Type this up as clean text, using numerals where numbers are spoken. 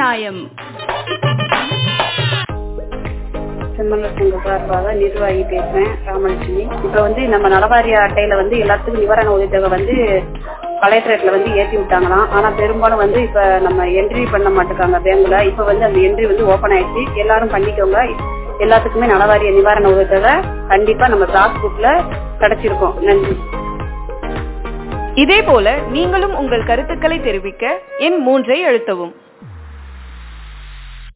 நியாயம். செம்மலர் சங்க சார்பாக நிர்வாகி பேசுறேன், ராமலட்சுமி. இப்ப நம்ம நலவாரிய அட்டையில எல்லாத்துக்கும் நிவாரண உதவித்தொகை கலெக்டரேட்ல ஏற்றி விட்டாங்களாம். ஆனா பெரும்பாலும் இப்ப நம்ம என்ட்ரி பண்ண மாட்டேங்காங்க பேங்க்ல. இப்ப அந்த என்ட்ரி ஓபன் ஆயிடுச்சு, எல்லாரும் பண்ணிக்கோங்க. எல்லாத்துக்குமே நலவாரிய நிவாரண உதவித்தொகை கண்டிப்பா நம்ம பாஸ்புக்ல கிடைச்சிருக்கோம். நன்றி. இதே போல நீங்களும் உங்கள் கருத்துக்களை தெரிவிக்க எண் 3 அழுத்தவும்.